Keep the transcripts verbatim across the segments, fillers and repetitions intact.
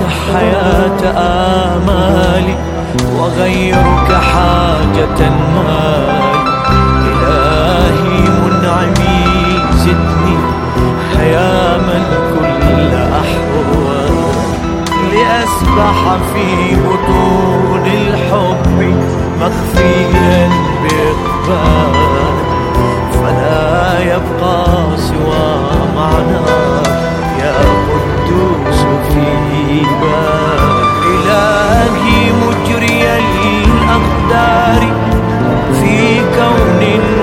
حياة آمالي وغيرك حاجة مالي. إلهي منعمي زدني حياما كل أحوال، لأسبح في بطون الحب مخفيا بإقبال، فلا يبقى سوى معناك يا قدوس في بال. إلهي مجري الأقدار في كون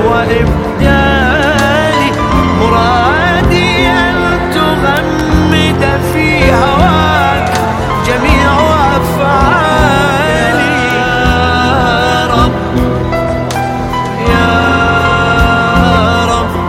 وإبدال، مرادي أن تغمد في هواك جميع أفعالي. يا رب يا رب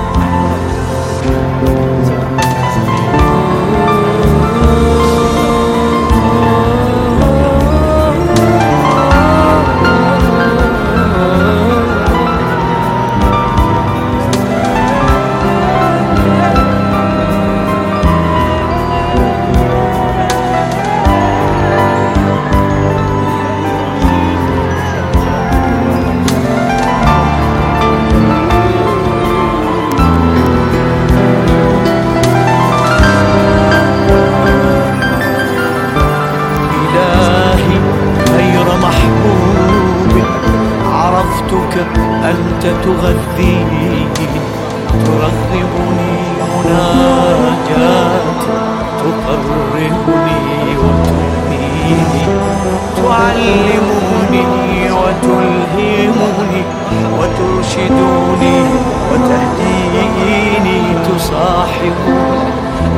أنت تغذيني ترغبني مناجات، تقربني وتهنيني، تعلمني وتلهمني وترشدني وتهديني، تصاحبني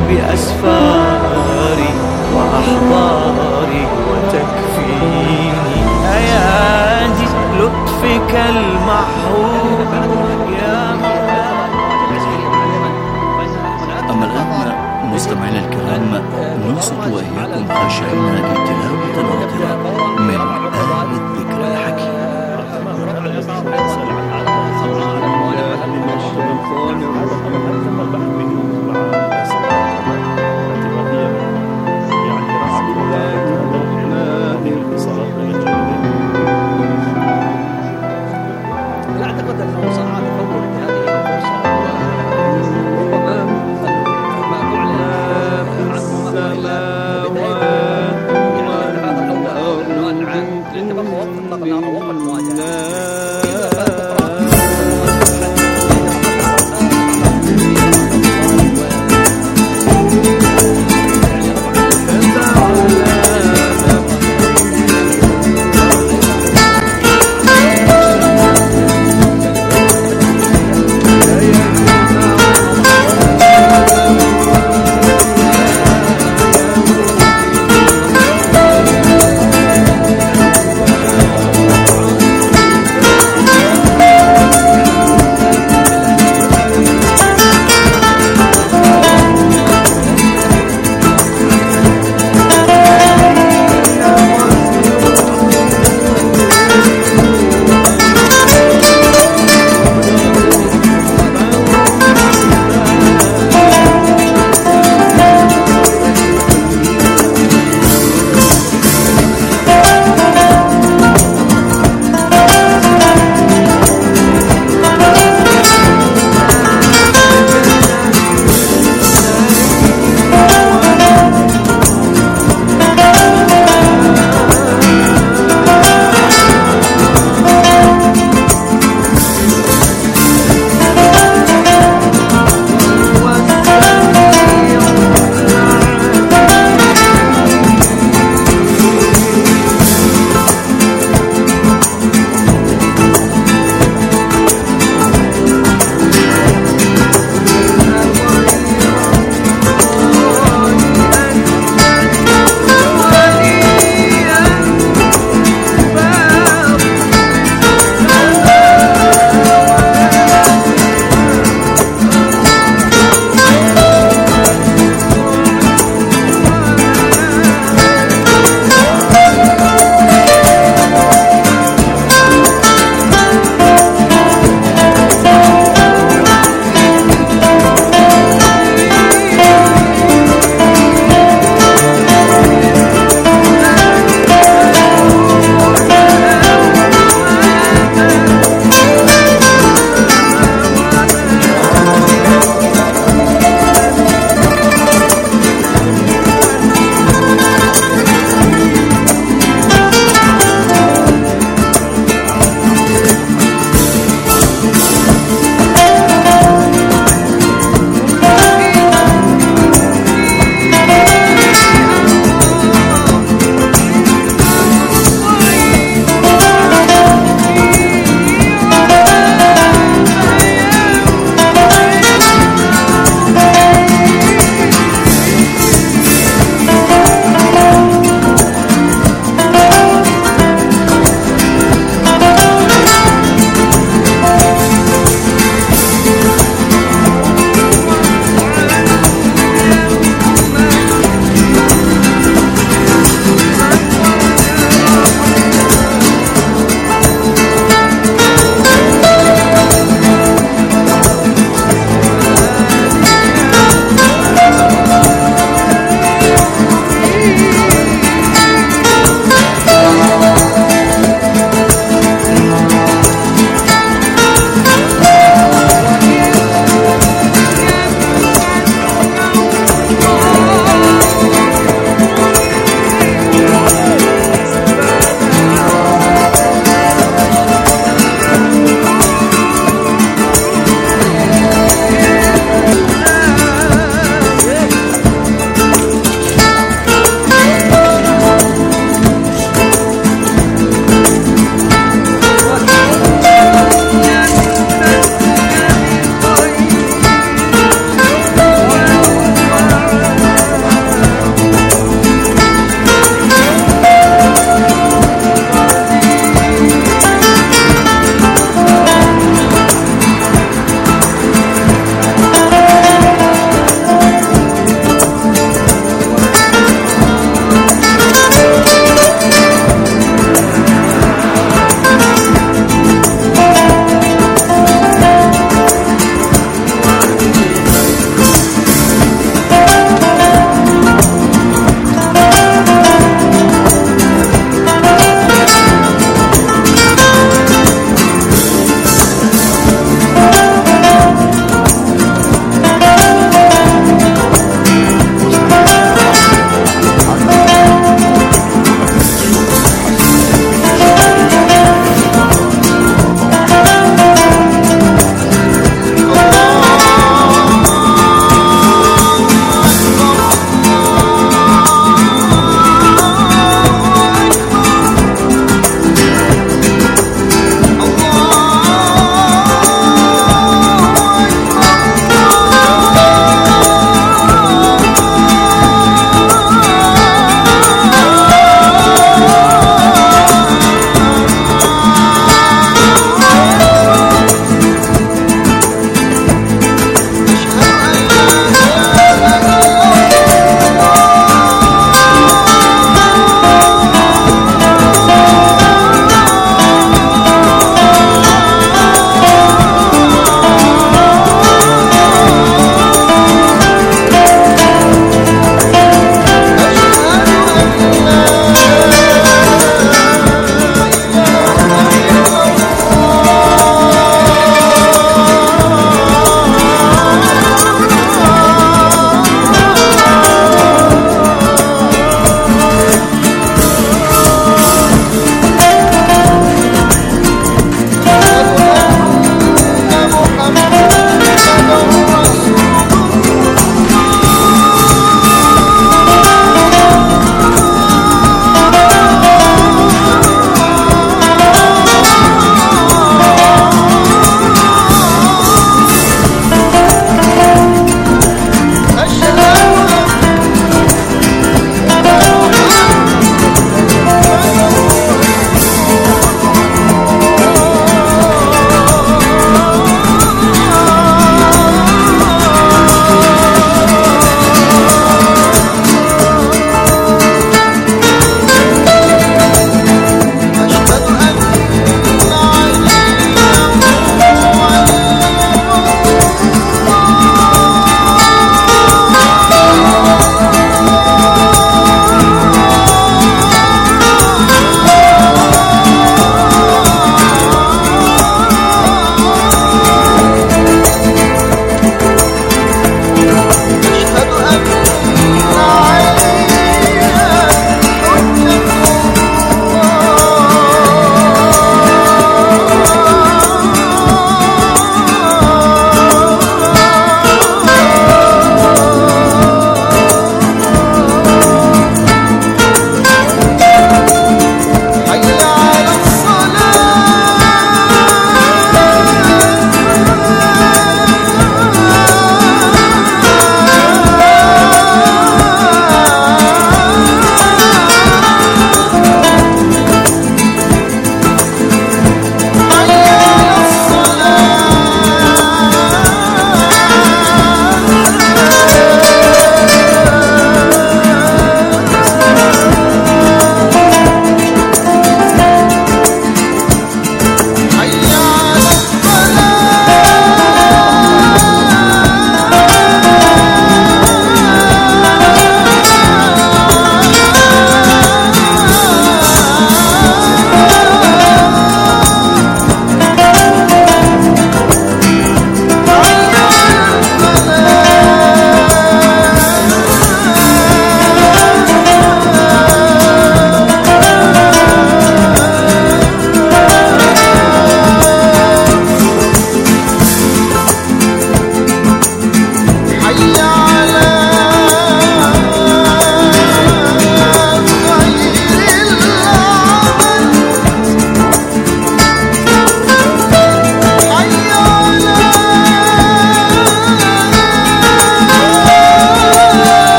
بأسفاري وأحضاري وتكفيني. أيادي لطفك المحبوب يا مولاي. أما الآن مستمعينا الكرام ننصت وإياكم خاشعين لتلاوة ناظرة من آل الذكر الحكيم.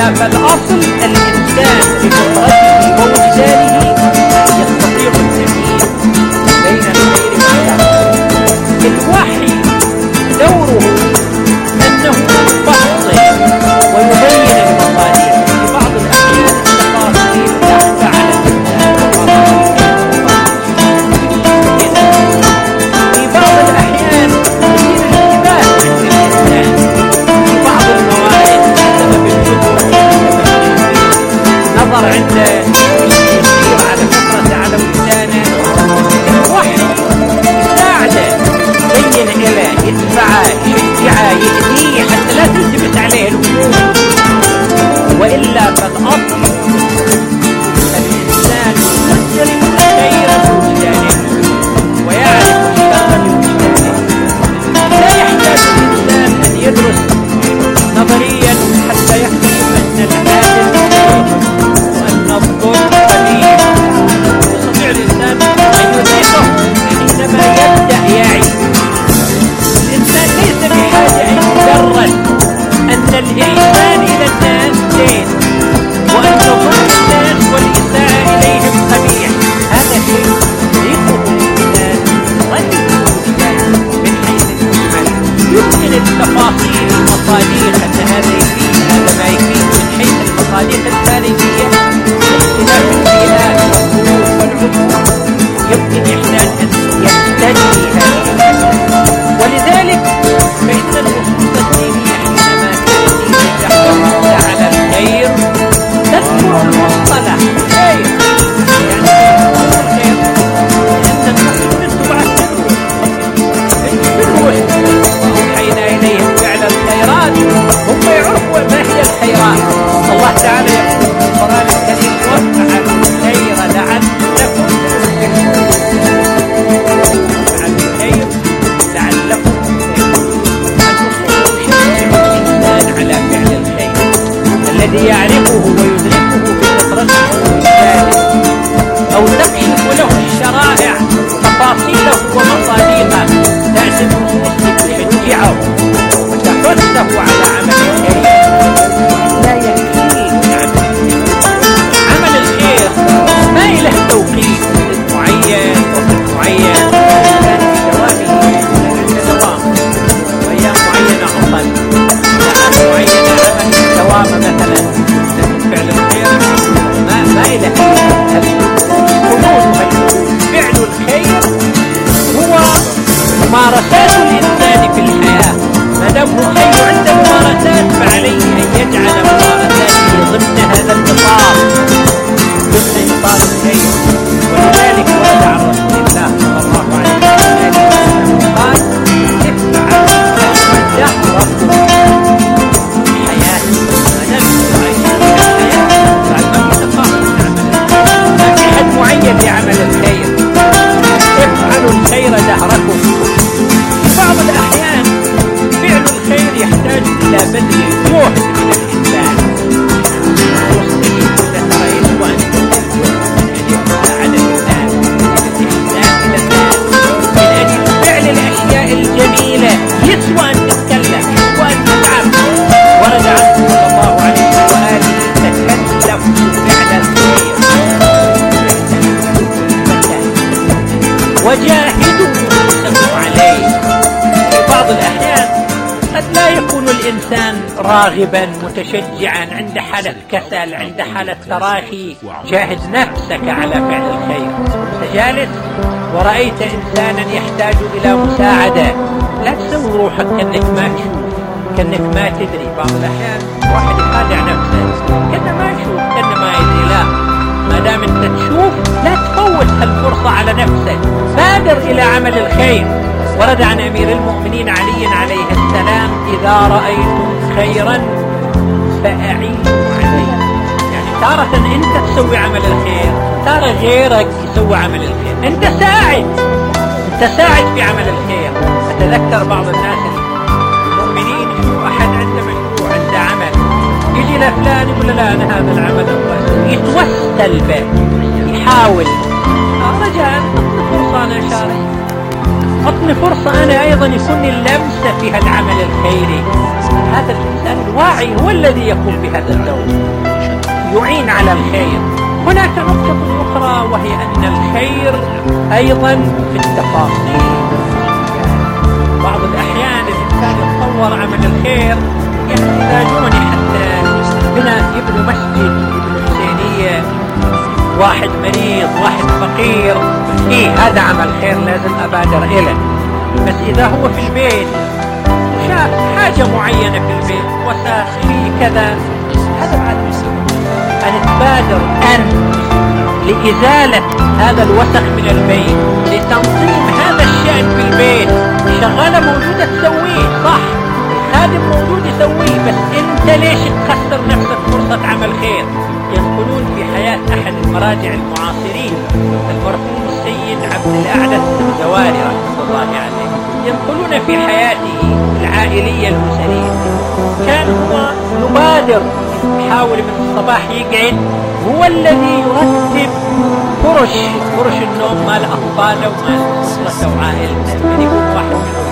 وإلا فالأصل الإنسان بفطرته ووجدانه يستطيع التمييز بين الخير والشر. الوحي دوره أنه يفصل ويبين المصالح. في بعض الأحيان التفاصيل تخفى على الإنسان، في بعض الأحيان يصير الانتباه عند الإنسان في بعض الموارد بسبب الجهل، نظر عنده يصير على فطرته على وجدانه. الوحي يساعده، يبين له، يدفعه، يشجعه، يهديه حتى لا تلتبس عليه الأمور. وإلا فالأصل الإنسان يقدر الخير بوجدانه ويعرف الشر بوجدانه. لا يحتاج الإنسان أن يدرس نظريا حتى يحكم أن العادل وأن الظلم قليل. يستطيع الإنسان أن يدركه حينما يبدأ يعي. الإنسان ليس بحاجة أن يجرد أن الإحسان إلى الناس زين وأن ظلم الناس والإساءة إليهم قبيح. هذا شيء يدركه الإنسان رجل من حيث المجمل، يمكن التفاصيل المصادق أن هذا يفيد هذا ما يفيد من حيث المصادق الخارجية باختلاف البيئات والظروف والعقول، يمكن يحتاج أن يستدعي هذه المسألة. ولذلك فإن النصوص الدينية حينما كانت تحث على الخير تذكر المصطلح خير، يعني الخير لأن النص منه بعد الروح بالروح وأوحينا إليهم فعل الخيرات. هم يعرفوا ما هي الخيرات. الله تعالى يقول في القرآن الكريم وافعلوا الخير لعلكم تفلحون. وافعلوا الخير لعلكم تفلحون. النصوص تشجع الإنسان على فعل الخير الذي يعرفه ويدركه بفطرته ووجدانه، أو تكشف له الشرائع تفاصيله ومصادقه. تأتي النصوص لتشجعه وتحثه على عمل الخير. لا يكفيه عمل الخير. عمل الخير ما له توقيت معين وقت معين، كان في دوامه دوام وأيام معينة عطل، ساعات معينة عمل دوام مثلا فعل الخير ما ما له حدود. فعل الخير هو ممارسات الإنسان في الحياة. ما دام هو حي عنده ممارسات فعليه أن يجعل ممارساته ضمن هذا الإطار، ضمن إطار الخير. ولذلك ورد عن رسول الله صلى الله عليه وسلم قال: افعل دهركم حياتي. ما دام عايشين في الحياة فما يتفاقم العمل، ما في حد معين لعمل الخير. افعلوا الخير دهركم. في بعض الأحيان فعل الخير يحتاج إلى بذل جهد من الإنسان. وصلي ترى يسوى أن يساعد الإنسان بالإحسان إلى الناس من أجل فعل الأشياء الجميلة. يسوى أن تتكلم، يسوى أن تتعب. ورد عنه صلى الله عليه وآله: تكلف فعل الخير وجاهدوا أنفسكم عليه. في بعض الأحيان قد لا يكون الإنسان راغبا متشجعا، عند حالة كسل، عند حالة تراخي. جاهد نفسك على فعل الخير. جالس ورأيت إنسانا يحتاج إلى مساعدة، لا تسوي روحك كأنك ما تشوف، كأنك ما تدري. بعض الأحيان واحد يخادع نفسه كأنه ما يشوف، كأنه ما يدري. لا، ما دام أنت تشوف لا تفوت هالفرصة على نفسك، بادر إلى عمل الخير. ورد عن أمير المؤمنين علي عليه السلام: إذا رأيتم خيرا فأعينوا عليه. يعني تارة أنت تسوي عمل الخير، تارة غيرك يسوي عمل الخير. أنت ساعد، أنت ساعد في عمل الخير. أتذكر بعض الناس المؤمنين يشوف أحد عنده مشروع، عنده عمل، يجي لفلان يقول لا أنا هذا العمل أبغى، يتوسل به، يحاول رجاء فرصة أنا شارك. أعطني فرصة أنا أيضا يكون لي لمسة في هالعمل الخيري. هذا الإنسان الواعي هو الذي يقوم بهذا الدور، يعين على الخير. هناك نقطة أخرى وهي أن الخير أيضا في التفاصيل. بعض الأحيان الإنسان يتصور عمل الخير يحتاجون حتى بناء يبنوا مسجد، يبنوا حسينية، واحد مريض، واحد فقير، إيه هذا عمل خير لازم أبادر إليه. بس إذا هو في البيت وشاف حاجة معينة في البيت وساخ فيه كذا، هذا بعد مسلم. أن تبادر أن لإزالة هذا الوسخ من البيت، لتنظيم هذا الشأن في البيت. شغالة موجودة تسويه صح، الخادم موجود يسويه، بس أنت ليش تخسر نفسك فرصة عمل خير؟ ينقلون في حياة أحد المراجع المعاصرين المرحوم السيد عبد الأعلى الزواري رحمة الله عليه، ينقلون في حياته العائلية الأسرية. كان هو يبادر، يحاول من الصباح يقعد، هو الذي يرتب فرش فرش النوم مال أطفاله ومال أسرته وعائلته. من يكون واحد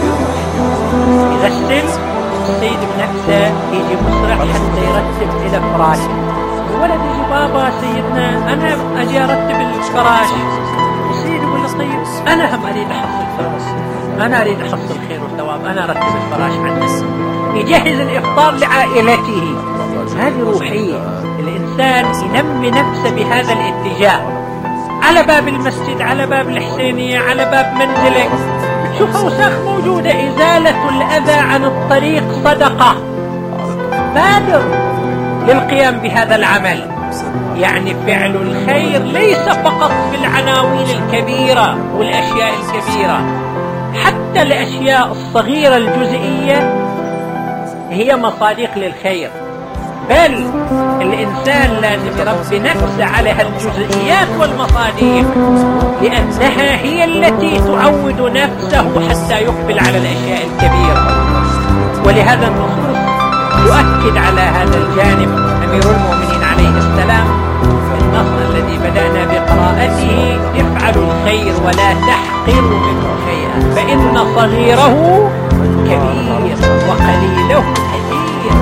منهم إذا استلم السيد بنفسه يجي مسرع حتى يرتب إلى فراشه. الولد يجي بابا سيدنا أنا أجي أرتب الفراش. السيد يقول له طيب أنا هم أريد أحصل فراش، أنا أريد أحصل خير وثواب، أنا أرتب الفراش عنه. يجهز الإفطار لعائلته. هذه روحية. الإنسان ينمي نفسه بهذا الاتجاه. على باب المسجد، على باب الحسينية، على باب منزلك تشوف أوساخ موجودة، إزالة الأذى عن الطريق صدقة. بادر للقيام بهذا العمل. يعني فعل الخير ليس فقط في العناوين الكبيرة والأشياء الكبيرة، حتى الأشياء الصغيرة الجزئية هي مصادق للخير. بل الإنسان لازم يربي نفسه على هالجزئيات والمصادق، لأنها هي التي تعود نفسه حتى يقبل على الأشياء الكبيرة. ولهذا النصوص يؤكد على هذا الجانب أمير المؤمنين عليه السلام في النص الذي بدأنا بقراءته: افعلوا الخير ولا تحقروا منه شيئا فإن صغيره كبير وقليله كثير.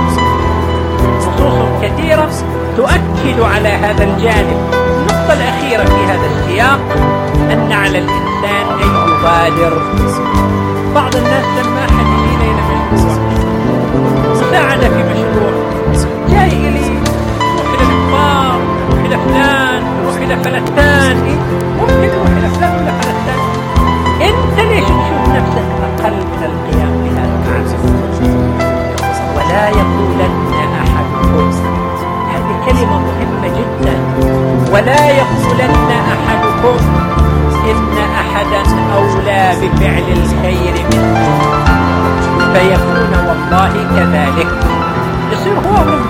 نصوص كثيرة تؤكد على هذا الجانب. النقطة الأخيرة في هذا السياق أن على الإنسان أن يبادر. بعض الناس لما أحد يجي لنا مشروع مساعدة في مشروع، جاي إلي روح إلى الكبار، روح إلى فلان، روح إلى فلتان، ممكن روح إلى فلان ولا فلتان. أنت ليش تشوف نفسك أقل من القيام بهذا العمل؟ ولا يقولن أحدكم، هذه كلمة مهمة جدا، ولا يقولن أحدكم إن أحدا أولى بفعل الخير منه فيكون والله كذلك. يصير هو منه.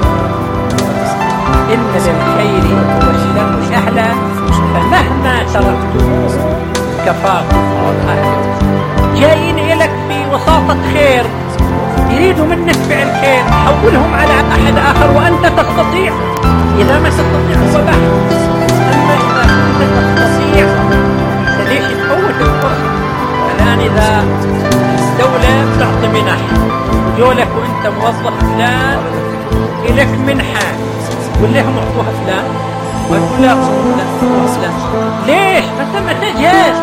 إن للخير والشر أهلا فمهما تركتموه كفاكم أهله. جايين إليك في وساطة خير، يريدوا منك فعل خير، حولهم على أحد آخر وأنت تستطيع. إذا ما تستطيع هو بحث، أما إذا كنت تستطيع ليش تفوت الفرصة؟ الآن إذا الدولة تعطي منح وجولك وأنت موظف فلان إليك منحة ولهم أعطوها فلان ويقول لا فلان، ليش؟ فأنت ما تجهز.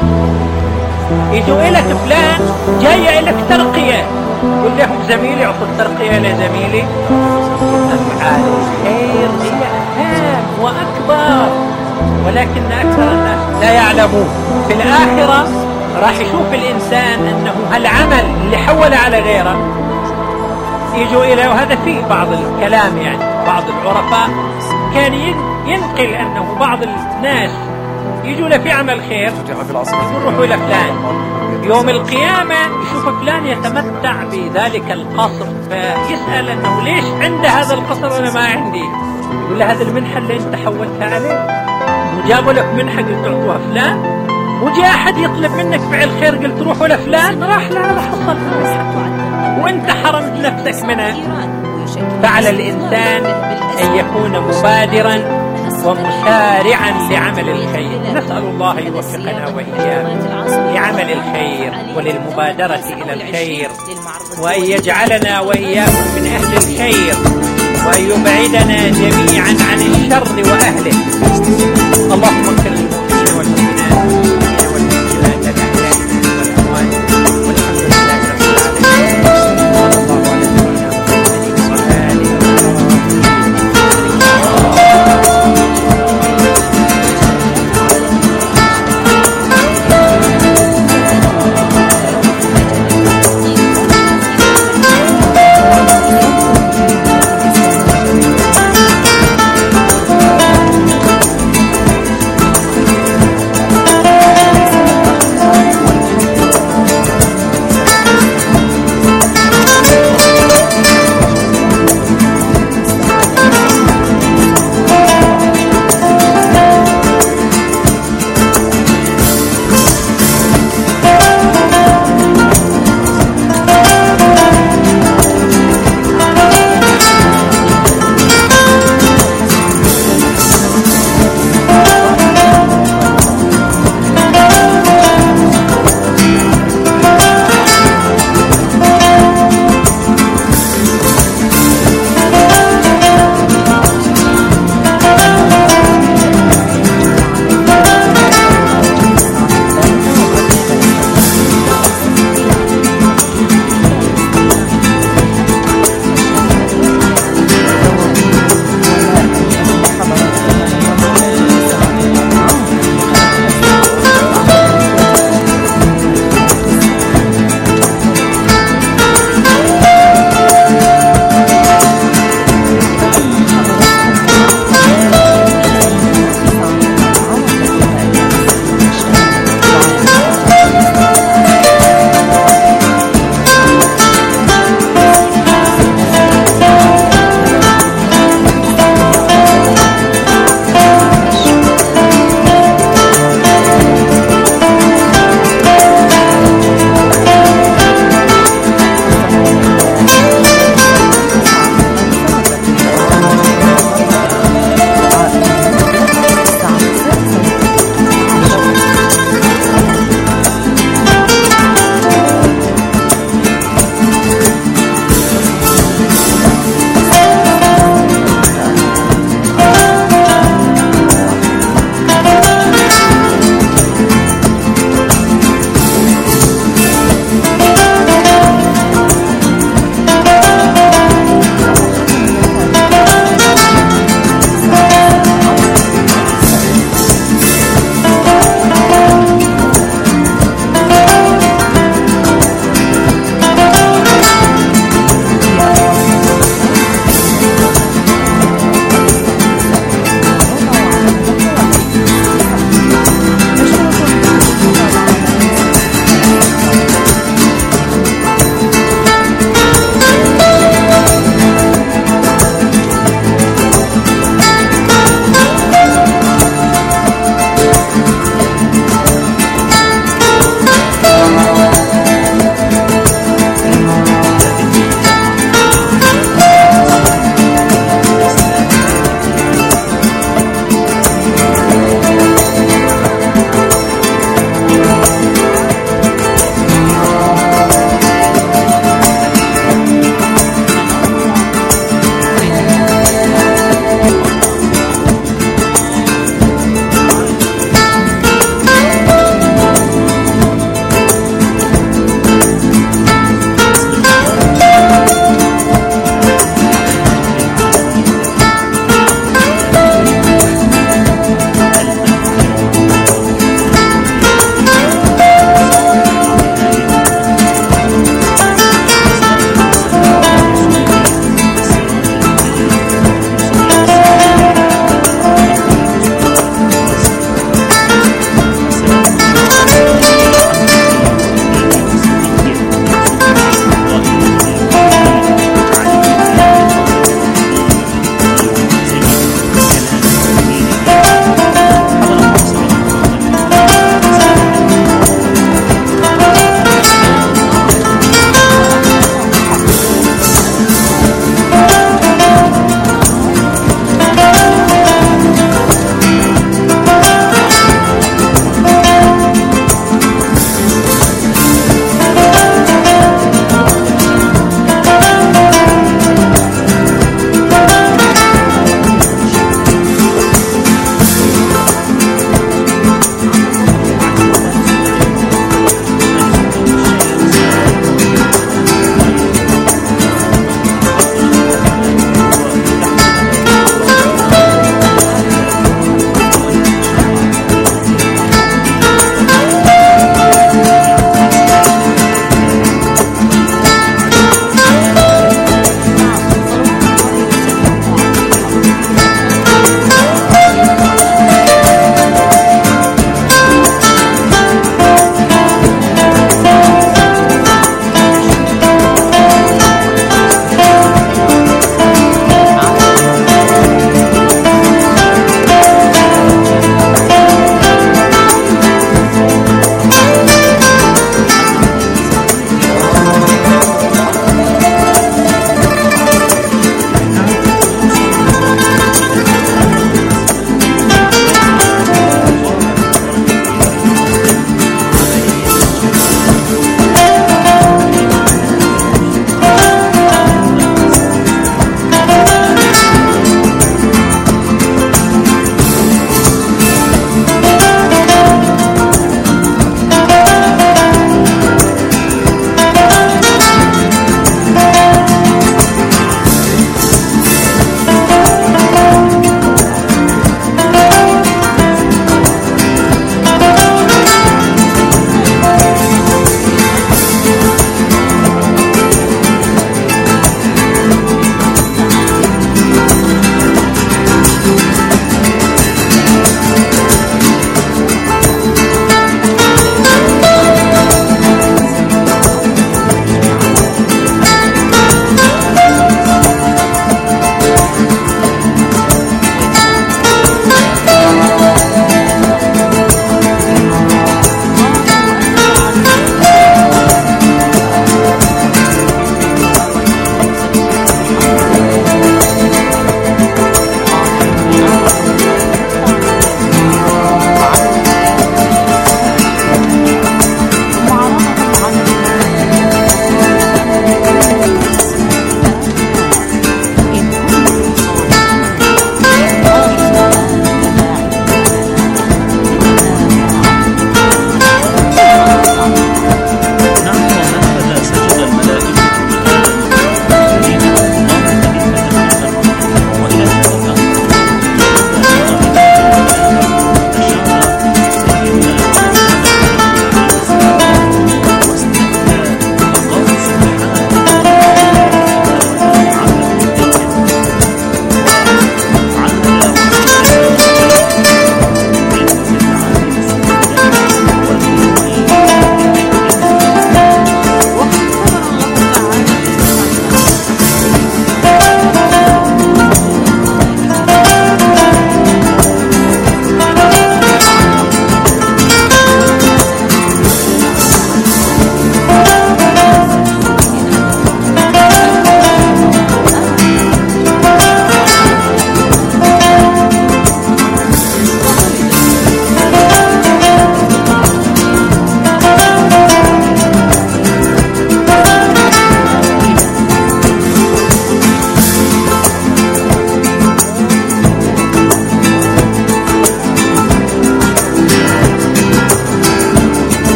يجوا إليك فلان جاية إليك ترقية، قل لهم زميلي أعطوا الترقية لزميلي. أفعال الخير هي أهم وأكبر، ولكن أكثر الناس لا يعلمون. في الآخرة راح يشوف الإنسان أنه هالعمل اللي حول على غيره يجوا إليه. وهذا فيه بعض الكلام، يعني بعض العرفاء كان ينقل أنه بعض الناس يجوا له في عمل خير يقول روحوا إلى فلان، يوم القيامة يشوف فلان يتمتع بذلك القصر، فيسأل أنه ليش عنده هذا القصر وأنا ما عندي؟ يقول له هذا المنحة اللي أنت حولتها عليه، وجابوا لك منحة قلت تعطوها فلان، وجاء أحد يطلب منك فعل خير قلت روحوا لفلان، راح لا لا حصل وأنت حرمت نفسك منها. فعلى الإنسان أن يكون مبادرا ومسارعا لعمل الخير. نسأل الله يوفقنا وإياكم لعمل الخير وللمبادرة إلى الخير، وأن يجعلنا وإياكم من أهل الخير، وأن يبعدنا جميعا عن الشر وأهله. اللهم